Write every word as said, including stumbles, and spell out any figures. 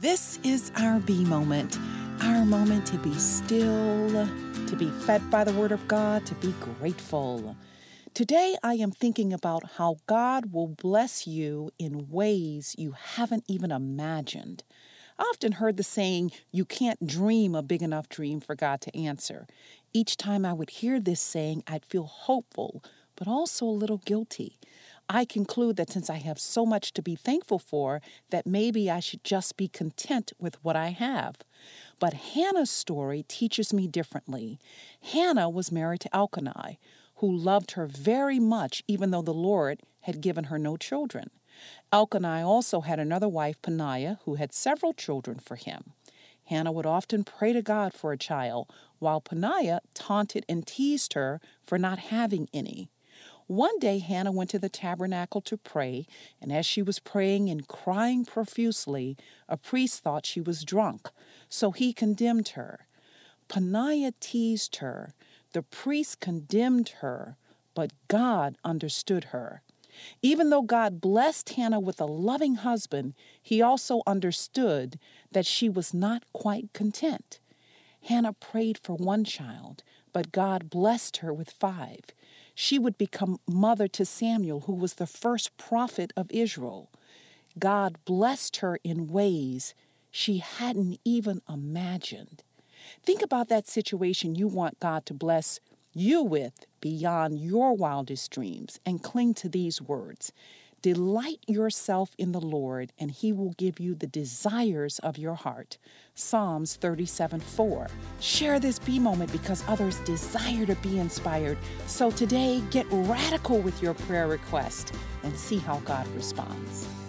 This is our B moment, our moment to be still, to be fed by the Word of God, to be grateful. Today, I am thinking about how God will bless you in ways you haven't even imagined. I often heard the saying, you can't dream a big enough dream for God to answer. Each time I would hear this saying, I'd feel hopeful, but also a little guilty. I conclude that since I have so much to be thankful for, that maybe I should just be content with what I have. But Hannah's story teaches me differently. Hannah was married to Elkanah, who loved her very much, even though the Lord had given her no children. Elkanah also had another wife, Peninnah, who had several children for him. Hannah would often pray to God for a child, while Peninnah taunted and teased her for not having any. One day, Hannah went to the tabernacle to pray, and as she was praying and crying profusely, a priest thought she was drunk, so he condemned her. Peninnah teased her. The priest condemned her, but God understood her. Even though God blessed Hannah with a loving husband, he also understood that she was not quite content. Hannah prayed for one child, but God blessed her with five. She would become mother to Samuel, who was the first prophet of Israel. God blessed her in ways she hadn't even imagined. Think about that situation you want God to bless you with beyond your wildest dreams, and cling to these words. Delight yourself in the Lord, and he will give you the desires of your heart. Psalms thirty-seven four. Share this B moment because others desire to be inspired. So today, get radical with your prayer request and see how God responds.